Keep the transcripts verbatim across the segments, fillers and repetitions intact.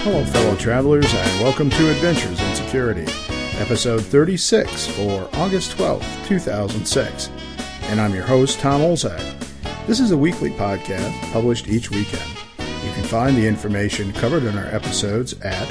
Hello, fellow travelers, and welcome to Adventures in Security, episode thirty-six for August twelfth, two thousand six. And I'm your host, Tom Olzak. This is a weekly podcast published each weekend. You can find the information covered in our episodes at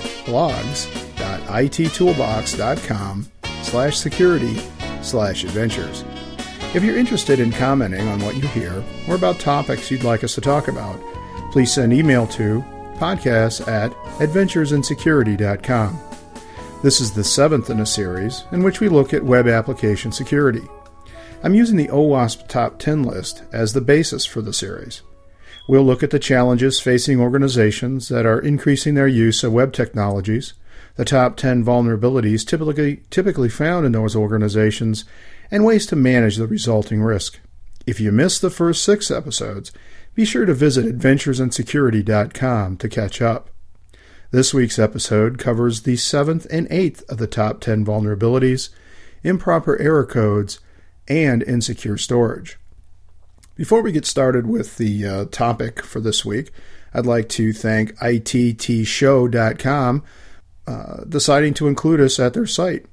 blogs.ittoolbox.com slash security slash adventures. If you're interested in commenting on what you hear or about topics you'd like us to talk about, please send email to podcasts at adventures in security dot com. This is the seventh in a series in which we look at web application security. I'm using the OWASP Top ten list as the basis for the series. We'll look at the challenges facing organizations that are increasing their use of web technologies, the top ten vulnerabilities typically, typically found in those organizations, and ways to manage the resulting risk. If you missed the first six episodes, be sure to visit adventures in security dot com to catch up. This week's episode covers the seventh and eighth of the top ten vulnerabilities, improper error codes, and insecure storage. Before we get started with the uh, topic for this week, I'd like to thank I T T show dot com uh, deciding to include us at their site.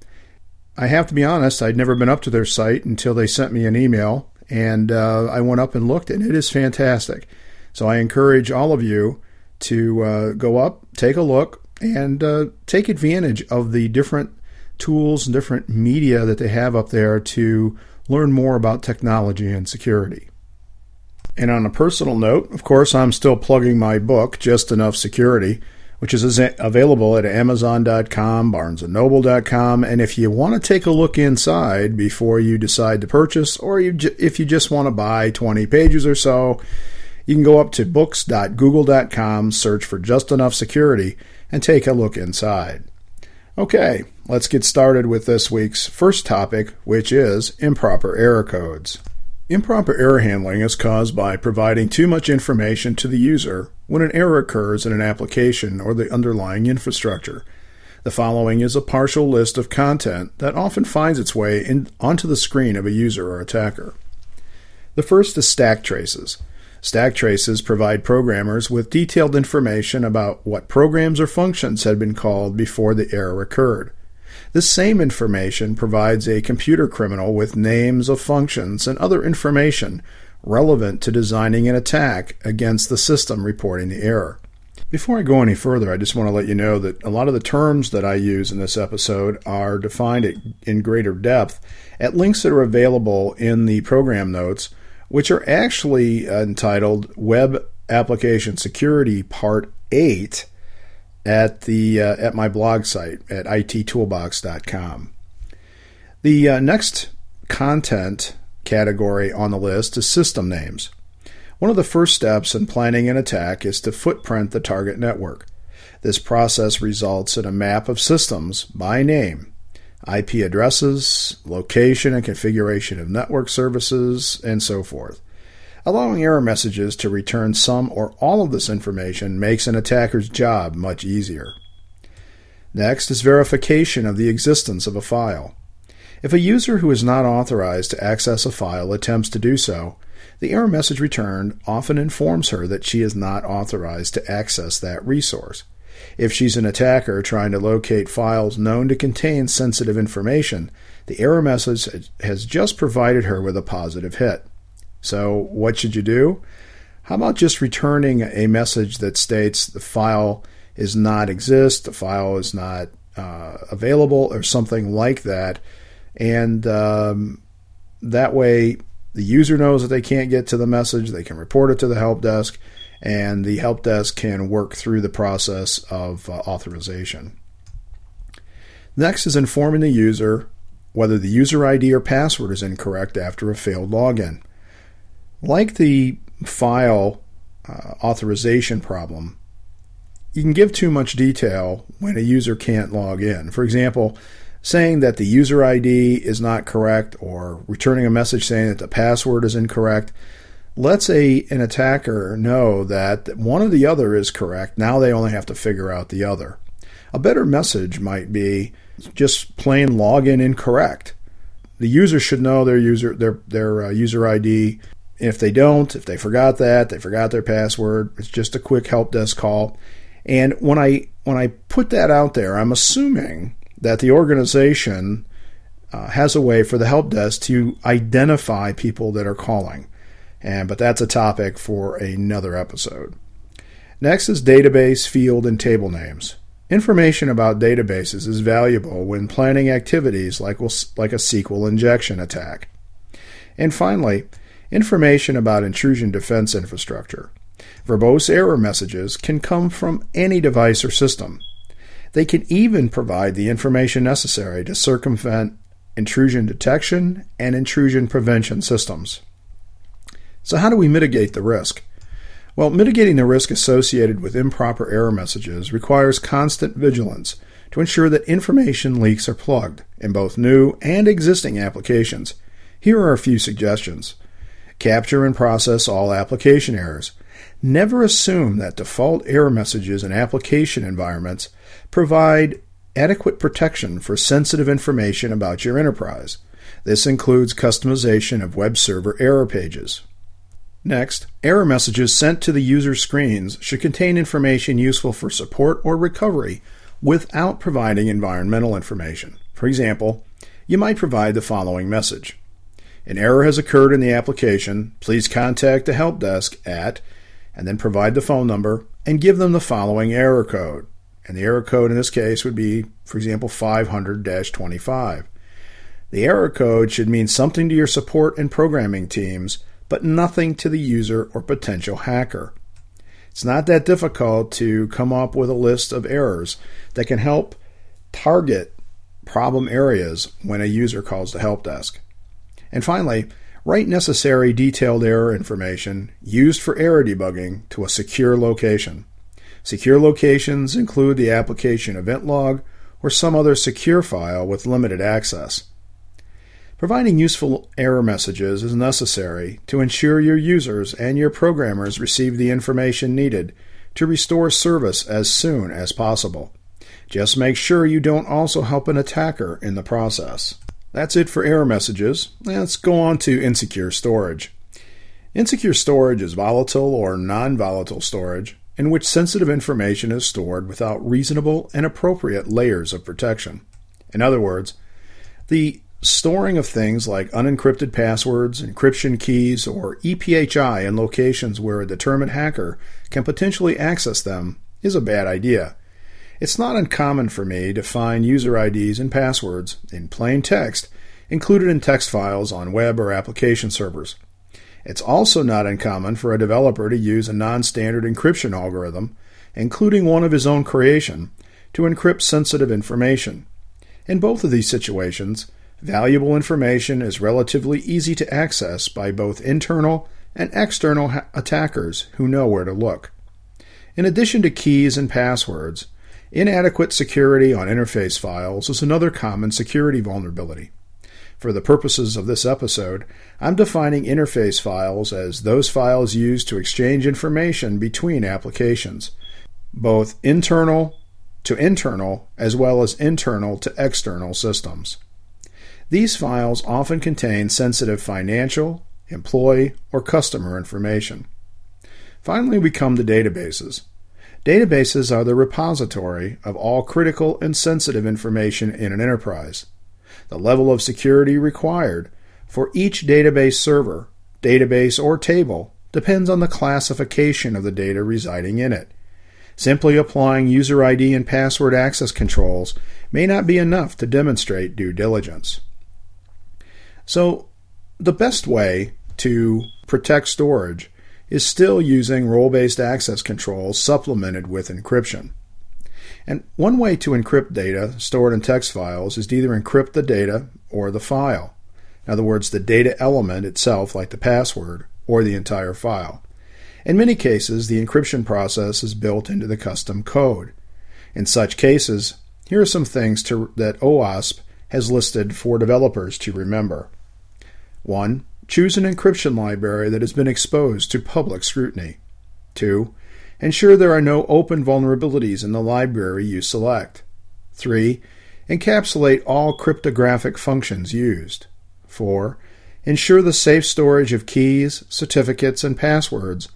I have to be honest, I'd never been up to their site until they sent me an email, and uh, I went up and looked, and it is fantastic. So I encourage all of you to uh, go up, take a look, and uh, take advantage of the different tools and different media that they have up there to learn more about technology and security. And on a personal note, of course, I'm still plugging my book, Just Enough Security, which is available at amazon dot com, barnes and noble dot com, and if you want to take a look inside before you decide to purchase, or you j- if you just want to buy twenty pages or so, you can go up to books dot google dot com, search for Just Enough Security, and take a look inside. Okay, let's get started with this week's first topic, which is improper error codes. Improper error handling is caused by providing too much information to the user when an error occurs in an application or the underlying infrastructure. The following is a partial list of content that often finds its way in, onto the screen of a user or attacker. The first is stack traces. Stack traces provide programmers with detailed information about what programs or functions had been called before the error occurred. This same information provides a computer criminal with names of functions and other information relevant to designing an attack against the system reporting the error. Before I go any further, I just want to let you know that a lot of the terms that I use in this episode are defined in greater depth at links that are available in the program notes, which are actually entitled Web Application Security Part eight at the uh, at my blog site at I T toolbox dot com. The uh, next content category on the list is system names. One of the first steps in planning an attack is to footprint the target network. This process results in a map of systems by name, I P addresses, location and configuration of network services, and so forth. Allowing error messages to return some or all of this information makes an attacker's job much easier. Next is verification of the existence of a file. If a user who is not authorized to access a file attempts to do so, the error message returned often informs her that she is not authorized to access that resource. If she's an attacker trying to locate files known to contain sensitive information, the error message has just provided her with a positive hit. So what should you do? How about just returning a message that states the file is not exist, the file is not uh, available, or something like that, and um, that way the user knows that they can't get to the message, they can report it to the help desk, and the help desk can work through the process of uh, authorization. Next is informing the user whether the user I D or password is incorrect after a failed login. Like the file uh, authorization problem, you can give too much detail when a user can't log in. For example, saying that the user I D is not correct or returning a message saying that the password is incorrect lets a an attacker know that one or the other is correct. Now they only have to figure out the other. A better message might be just plain login incorrect. The user should know their user their their uh, user I D. If they don't, if they forgot that, they forgot their password, it's just a quick help desk call, And when I when I put that out there, I'm assuming that the organization uh, has a way for the help desk to identify people that are calling. And but that's a topic for another episode. Next is database, field, and table names. Information about databases is valuable when planning activities like, like a S Q L injection attack. And finally, information about intrusion defense infrastructure. Verbose error messages can come from any device or system. They can even provide the information necessary to circumvent intrusion detection and intrusion prevention systems. So how do we mitigate the risk? Well, mitigating the risk associated with improper error messages requires constant vigilance to ensure that information leaks are plugged in both new and existing applications. Here are a few suggestions. Capture and process all application errors. Never assume that default error messages in application environments provide adequate protection for sensitive information about your enterprise. This includes customization of web server error pages. Next, error messages sent to the user screens should contain information useful for support or recovery without providing environmental information. For example, you might provide the following message. An error has occurred in the application. Please contact the help desk at, and then provide the phone number and give them the following error code. And the error code in this case would be, for example, five hundred dash twenty-five. The error code should mean something to your support and programming teams, but nothing to the user or potential hacker. It's not that difficult to come up with a list of errors that can help target problem areas when a user calls the help desk. And finally, write necessary detailed error information used for error debugging to a secure location. Secure locations include the application event log or some other secure file with limited access. Providing useful error messages is necessary to ensure your users and your programmers receive the information needed to restore service as soon as possible. Just make sure you don't also help an attacker in the process. That's it for error messages. Let's go on to insecure storage. Insecure storage is volatile or non-volatile storage in which sensitive information is stored without reasonable and appropriate layers of protection. In other words, the storing of things like unencrypted passwords, encryption keys, or E P H I in locations where a determined hacker can potentially access them is a bad idea. It's not uncommon for me to find user I Ds and passwords in plain text included in text files on web or application servers. It's also not uncommon for a developer to use a non-standard encryption algorithm, including one of his own creation, to encrypt sensitive information. In both of these situations, valuable information is relatively easy to access by both internal and external ha- attackers who know where to look. In addition to keys and passwords, inadequate security on interface files is another common security vulnerability. For the purposes of this episode, I'm defining interface files as those files used to exchange information between applications, both internal to internal as well as internal to external systems. These files often contain sensitive financial, employee, or customer information. Finally, we come to databases. Databases are the repository of all critical and sensitive information in an enterprise. The level of security required for each database server, database, or table depends on the classification of the data residing in it. Simply applying user I D and password access controls may not be enough to demonstrate due diligence. So, the best way to protect storage is still using role-based access controls supplemented with encryption. And one way to encrypt data stored in text files is to either encrypt the data or the file. In other words, the data element itself, like the password, or the entire file. In many cases, the encryption process is built into the custom code. In such cases, here are some things to, that OWASP has listed for developers to remember. one. Choose an encryption library that has been exposed to public scrutiny. two. Ensure there are no open vulnerabilities in the library you select. three. Encapsulate all cryptographic functions used. four. Ensure the safe storage of keys, certificates, and passwords,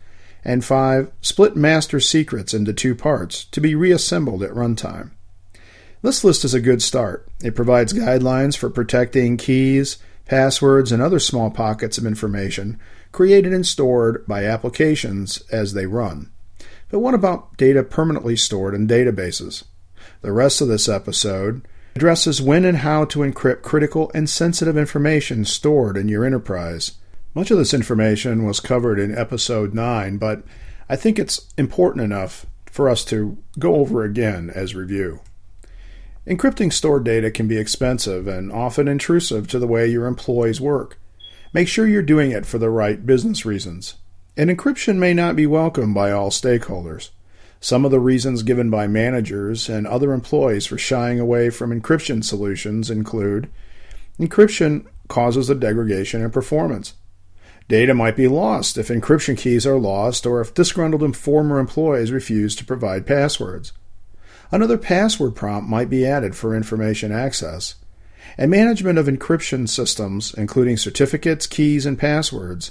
And five, split master secrets into two parts to be reassembled at runtime. This list is a good start. It provides guidelines for protecting keys, passwords, and other small pockets of information created and stored by applications as they run. But what about data permanently stored in databases? The rest of this episode addresses when and how to encrypt critical and sensitive information stored in your enterprise. Much of this information was covered in episode nine, but I think it's important enough for us to go over again as review. Encrypting stored data can be expensive and often intrusive to the way your employees work. Make sure you're doing it for the right business reasons. And encryption may not be welcomed by all stakeholders. Some of the reasons given by managers and other employees for shying away from encryption solutions include: encryption causes a degradation in performance. Data might be lost if encryption keys are lost or if disgruntled former employees refuse to provide passwords. Another password prompt might be added for information access. And management of encryption systems, including certificates, keys, and passwords,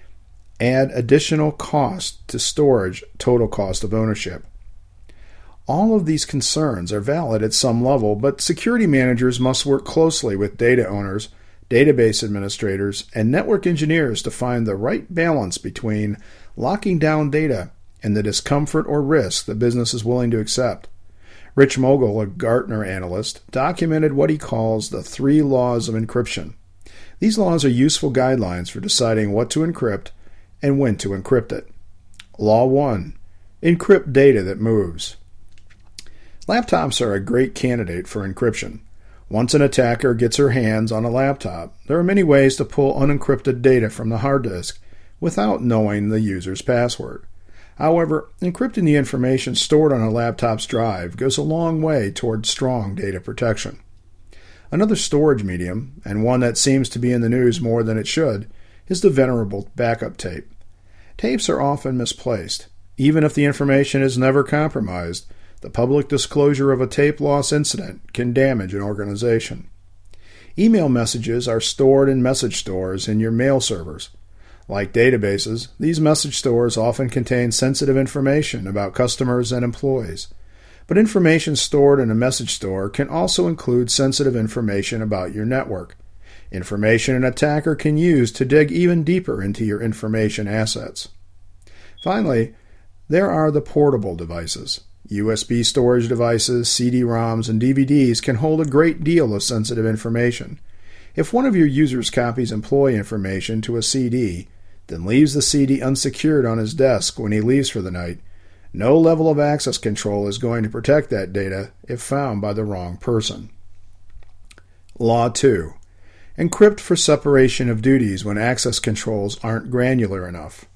add additional cost to storage total cost of ownership. All of these concerns are valid at some level, but security managers must work closely with data owners, database administrators, and network engineers to find the right balance between locking down data and the discomfort or risk the business is willing to accept. Rich Mogul, a Gartner analyst, documented what he calls the three laws of encryption. These laws are useful guidelines for deciding what to encrypt and when to encrypt it. Law one. Encrypt data that moves. Laptops are a great candidate for encryption. Once an attacker gets her hands on a laptop, there are many ways to pull unencrypted data from the hard disk without knowing the user's password. However, encrypting the information stored on a laptop's drive goes a long way toward strong data protection. Another storage medium, and one that seems to be in the news more than it should, is the venerable backup tape. Tapes are often misplaced. Even if the information is never compromised, the public disclosure of a tape loss incident can damage an organization. Email messages are stored in message stores in your mail servers. Like databases, these message stores often contain sensitive information about customers and employees. But information stored in a message store can also include sensitive information about your network, information an attacker can use to dig even deeper into your information assets. Finally, there are the portable devices. U S B storage devices, C D ROMs, and D V Ds can hold a great deal of sensitive information. If one of your users copies employee information to a C D, then leaves the C D unsecured on his desk when he leaves for the night, no level of access control is going to protect that data if found by the wrong person. Law two. Encrypt for separation of duties when access controls aren't granular enough.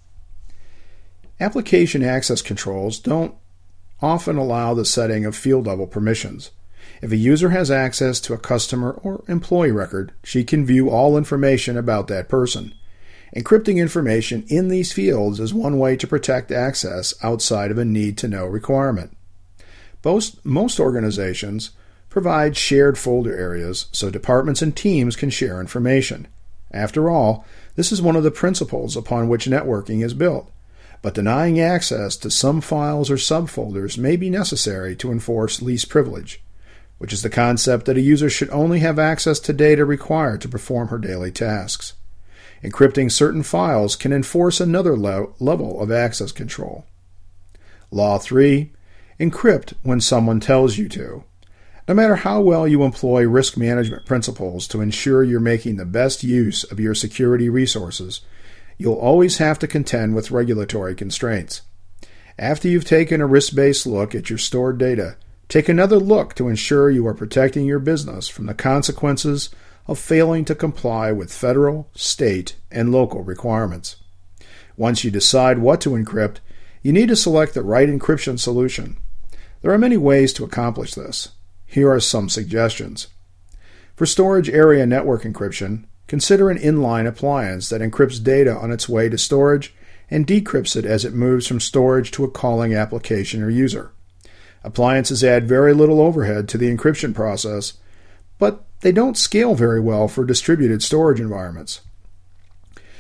Application access controls don't often allow the setting of field-level permissions. If a user has access to a customer or employee record, she can view all information about that person. Encrypting information in these fields is one way to protect access outside of a need-to-know requirement. Most, most organizations provide shared folder areas so departments and teams can share information. After all, this is one of the principles upon which networking is built. But denying access to some files or subfolders may be necessary to enforce least privilege, which is the concept that a user should only have access to data required to perform her daily tasks. Encrypting certain files can enforce another le- level of access control. Law three. Encrypt when someone tells you to. No matter how well you employ risk management principles to ensure you're making the best use of your security resources, you'll always have to contend with regulatory constraints. After you've taken a risk-based look at your stored data, take another look to ensure you are protecting your business from the consequences of failing to comply with federal, state, and local requirements. Once you decide what to encrypt, you need to select the right encryption solution. There are many ways to accomplish this. Here are some suggestions. For storage area network encryption, consider an inline appliance that encrypts data on its way to storage and decrypts it as it moves from storage to a calling application or user. Appliances add very little overhead to the encryption process, but they don't scale very well for distributed storage environments.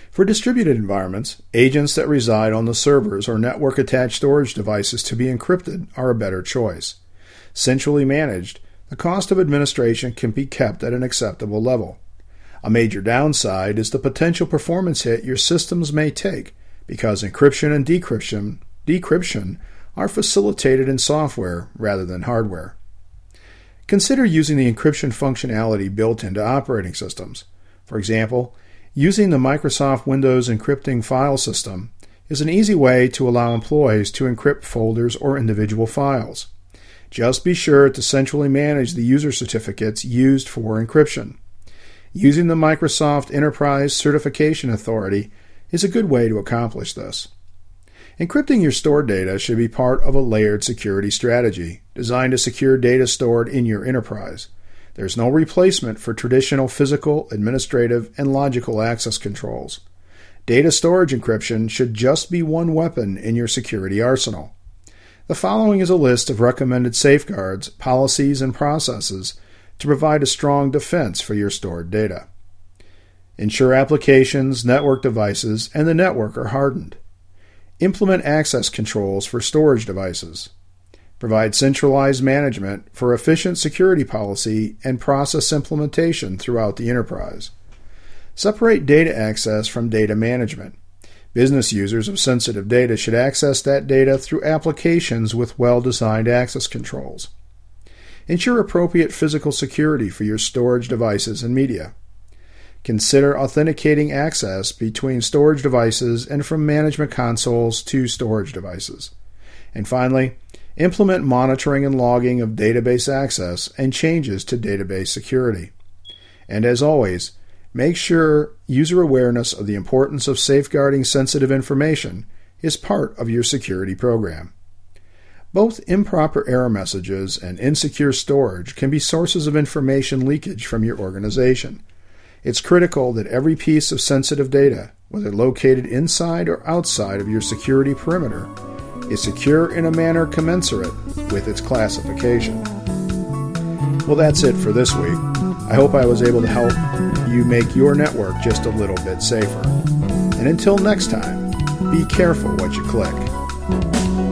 For distributed environments, agents that reside on the servers or network-attached storage devices to be encrypted are a better choice. Centrally managed, the cost of administration can be kept at an acceptable level. A major downside is the potential performance hit your systems may take because encryption and decryption, decryption are facilitated in software rather than hardware. Consider using the encryption functionality built into operating systems. For example, using the Microsoft Windows encrypting file system is an easy way to allow employees to encrypt folders or individual files. Just be sure to centrally manage the user certificates used for encryption. Using the Microsoft Enterprise Certification Authority is a good way to accomplish this. Encrypting your stored data should be part of a layered security strategy designed to secure data stored in your enterprise. There's no replacement for traditional physical, administrative, and logical access controls. Data storage encryption should just be one weapon in your security arsenal. The following is a list of recommended safeguards, policies, and processes to provide a strong defense for your stored data. Ensure applications, network devices, and the network are hardened. Implement access controls for storage devices. Provide centralized management for efficient security policy and process implementation throughout the enterprise. Separate data access from data management. Business users of sensitive data should access that data through applications with well-designed access controls. Ensure appropriate physical security for your storage devices and media. Consider authenticating access between storage devices and from management consoles to storage devices. And finally, implement monitoring and logging of database access and changes to database security. And as always, make sure user awareness of the importance of safeguarding sensitive information is part of your security program. Both improper error messages and insecure storage can be sources of information leakage from your organization. It's critical that every piece of sensitive data, whether located inside or outside of your security perimeter, is secure in a manner commensurate with its classification. Well, that's it for this week. I hope I was able to help you make your network just a little bit safer. And until next time, be careful what you click.